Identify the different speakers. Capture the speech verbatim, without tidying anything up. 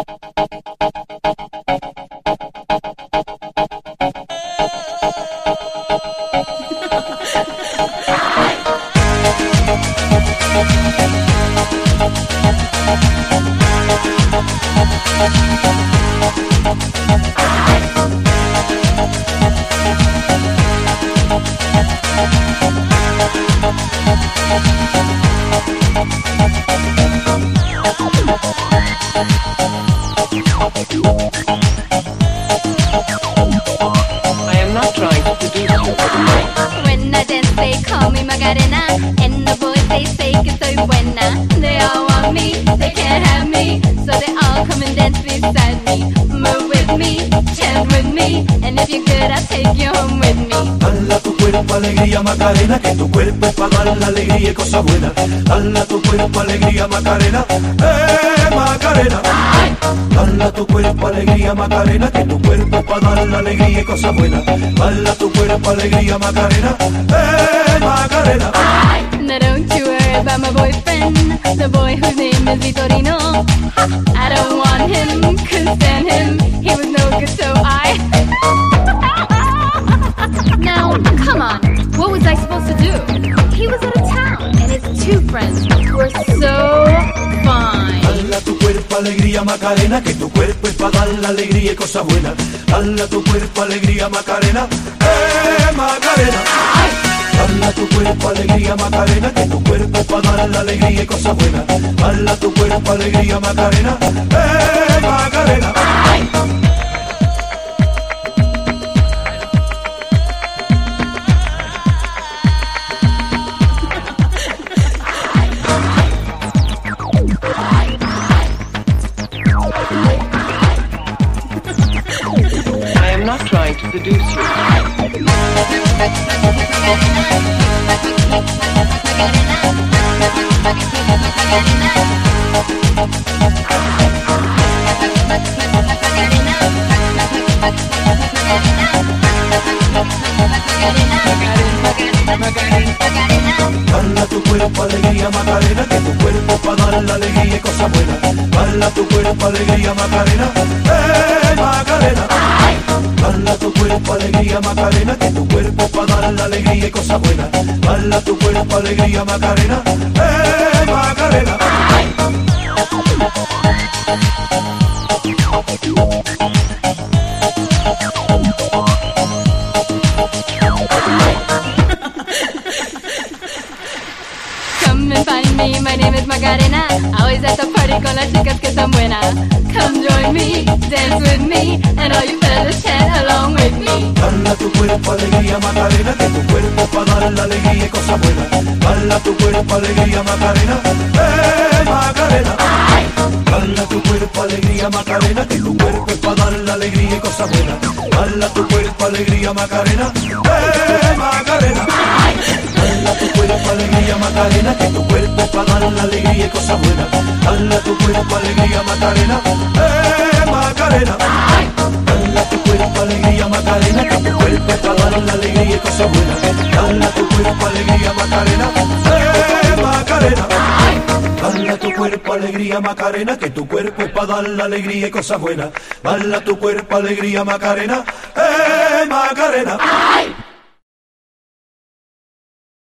Speaker 1: I am not trying to seduce you.
Speaker 2: When I dance they call me Macarena, and the boys they say que soy buena. They all want me, they can't have me, so they all come and dance beside me. Move with me, chant with me, and if you're good I'll take you home with me.
Speaker 3: Dala tu cuerpo alegría Macarena, que tu cuerpo es para dar la alegría y cosas buenas. Dala tu cuerpo alegría Macarena, eh Macarena. Dala tu cuerpo alegría Macarena, que tu cuerpo es para dar la alegría y cosas buenas. Dala tu cuerpo alegría Macarena, eh Macarena.
Speaker 2: Now don't you worry about my boyfriend, the boy whose name is Vitorino. I don't want him, couldn't stand him, he was no good so I Now, come on, what was I supposed to do? He was out of town, and his two friends were so fine.
Speaker 3: Dala tu cuerpo alegría Macarena, que tu cuerpo es para dar la alegría y cosas buenas. Dala tu cuerpo alegría Macarena, eh Macarena. Dala tu cuerpo alegría Macarena, que tu cuerpo es para dar la alegría y cosas buenas. Dala tu cuerpo alegría Macarena, eh Macarena.
Speaker 1: I am not trying to seduce you.
Speaker 3: Dala tu cuerpo alegría Macarena, que tu cuerpo es para dar la alegría y cosas buenas. Dala tu cuerpo alegría Macarena, eh Macarena. Dala tu cuerpo alegría Macarena, que tu cuerpo es para dar la alegría y cosas buenas. Dala tu cuerpo alegría Macarena, eh Macarena.
Speaker 2: Come and find me, my name is Macarena. Always at the party con las chicas que son buenas. Come join me, dance with me, and all you fellas chant along with me.
Speaker 3: Dala tu cuerpo alegría Macarena, que tu cuerpo es para dar la alegría y cosas buenas. Dala tu cuerpo alegría Macarena, eh Macarena. Dala tu cuerpo alegría Macarena, que tu cuerpo es para dar la alegría y cosas buenas. Dala tu cuerpo alegría Macarena, eh Macarena. Dala tu cuerpo alegría Macarena, que tu cuerpo es para dar la alegría y cosas buenas. Dala tu cuerpo alegría Macarena, eh Macarena. Dala tu cuerpo alegría Macarena, que tu cuerpo es para dar la alegría y cosas buenas. Dala tu cuerpo alegría Macarena, eh Macarena. Dala tu cuerpo alegría Macarena, que tu cuerpo es para dar la alegría y cosas buenas. Dala tu cuerpo alegría Macarena, eh Macarena.